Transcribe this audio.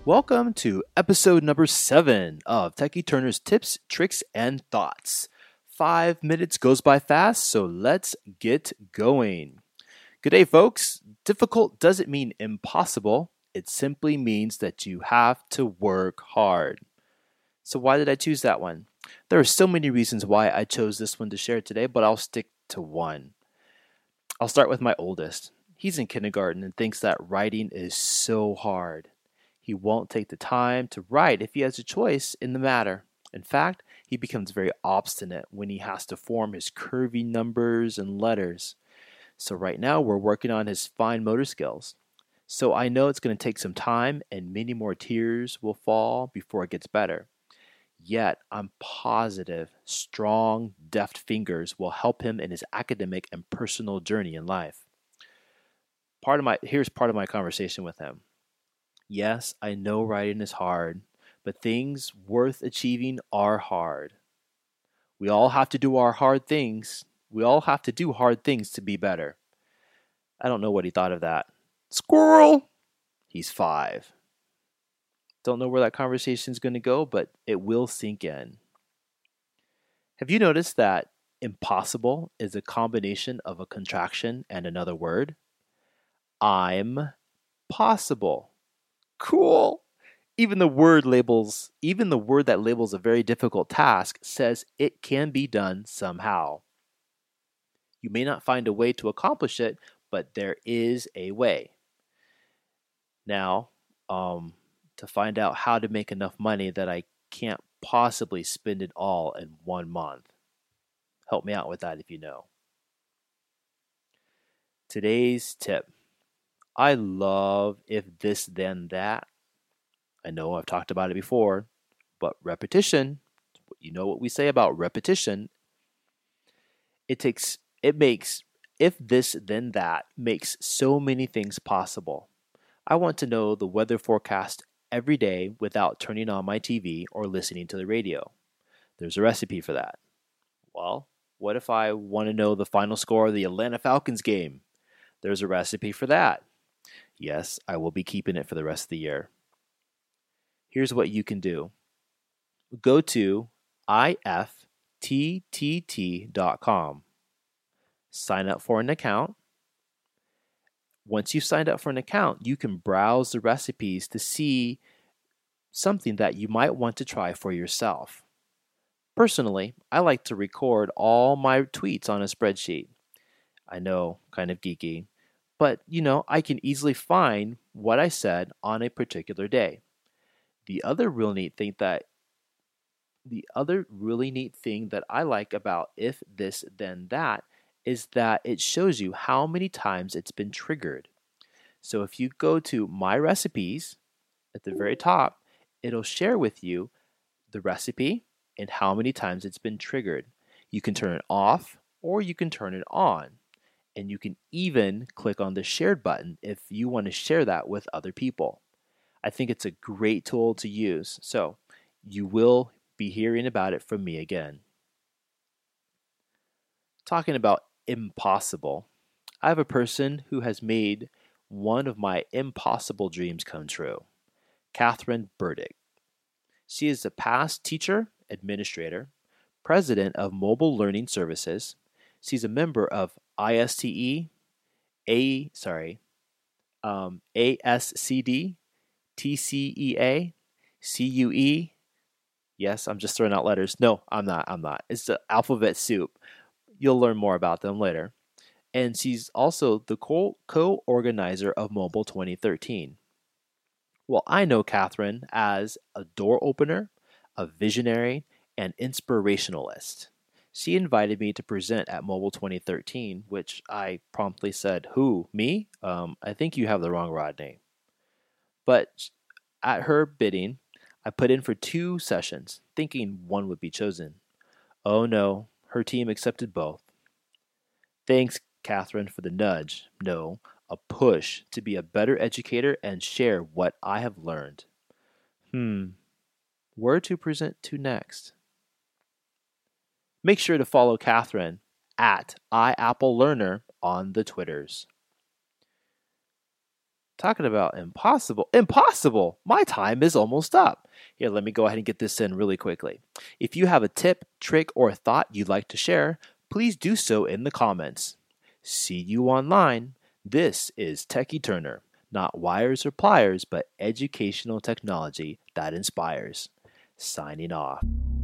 Welcome to episode number 7 of Techie Turner's Tips, Tricks, and Thoughts. 5 minutes goes by fast, so let's get going. Good day, folks. Difficult doesn't mean impossible. It simply means that you have to work hard. So why did I choose that one? There are so many reasons why I chose this one to share today, but I'll stick to one. I'll start with my oldest. He's in kindergarten and thinks that writing is so hard. He won't take the time to write if he has a choice in the matter. In fact, he becomes very obstinate when he has to form his curvy numbers and letters. So right now we're working on his fine motor skills. So I know it's going to take some time and many more tears will fall before it gets better. Yet I'm positive strong, deft fingers will help him in his academic and personal journey in life. Here's part of my conversation with him. Yes, I know writing is hard, but things worth achieving are hard. We all have to do our hard things. We all have to do hard things to be better. I don't know what he thought of that. Squirrel! He's 5. Don't know where that conversation is going to go, but it will sink in. Have you noticed that impossible is a combination of a contraction and another word? I'm possible. Cool. Even the word that labels a very difficult task says it can be done somehow. You may not find a way to accomplish it, but there is a way. Now, to find out how to make enough money that I can't possibly spend it all in 1 month. Help me out with that if you know. Today's tip. I love if this then that. I know I've talked about it before, but repetition, you know what we say about repetition, if this then that makes so many things possible. I want to know the weather forecast every day without turning on my TV or listening to the radio. There's a recipe for that. Well, what if I want to know the final score of the Atlanta Falcons game? There's a recipe for that. Yes, I will be keeping it for the rest of the year. Here's what you can do. Go to ifttt.com. Sign up for an account. Once you've signed up for an account, you can browse the recipes to see something that you might want to try for yourself. Personally, I like to record all my tweets on a spreadsheet. I know, kind of geeky, but I can easily find what I said on a particular day. The other really neat thing that I like about if this then that is that it shows you how many times it's been triggered. So if you go to my recipes at the very top, it'll share with you the recipe and how many times it's been triggered. You can turn it off or you can turn it on. And you can even click on the shared button if you want to share that with other people. I think it's a great tool to use. So you will be hearing about it from me again. Talking about impossible, I have a person who has made one of my impossible dreams come true. Catherine Burdick. She is a past teacher, administrator, president of Mobile Learning Services. She's a member of ASCD, TCEA, CUE. Yes, I'm just throwing out letters. No, I'm not. It's the alphabet soup. You'll learn more about them later. And she's also the co-organizer of Mobile 2013. Well, I know Catherine as a door opener, a visionary, and inspirationalist. She invited me to present at Mobile 2013, which I promptly said, "Who, me? I think you have the wrong Rodney." But at her bidding, I put in for 2 sessions, thinking one would be chosen. Oh no, her team accepted both. Thanks, Catherine, for the nudge. No, a push to be a better educator and share what I have learned. Where to present to next? Make sure to follow Catherine at iAppleLearner on the Twitters. Talking about impossible. Impossible! My time is almost up. Here, let me go ahead and get this in really quickly. If you have a tip, trick, or thought you'd like to share, please do so in the comments. See you online. This is Techie Turner. Not wires or pliers, but educational technology that inspires. Signing off.